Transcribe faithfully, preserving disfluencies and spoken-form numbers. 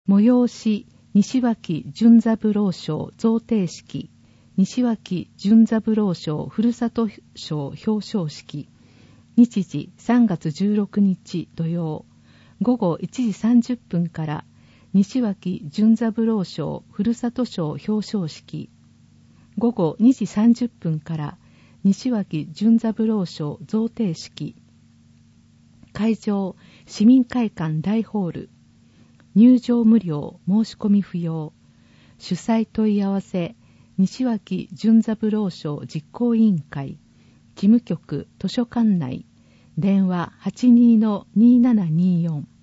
催し西脇純三郎賞贈呈式、西脇純三郎賞ふるさと賞表彰式。日時さんがつじゅうろくにち土曜、午後いちじさんじゅっぷんから西脇純三郎賞ふるさと賞表彰式。午後にじさんじゅっぷんから西脇純三郎賞贈呈式。会場市民会館大ホール。入場無料、申し込み不要。主催問い合わせ西脇純三郎賞実行委員会事務局図書館内。電話 はちにーのにーななにーよん。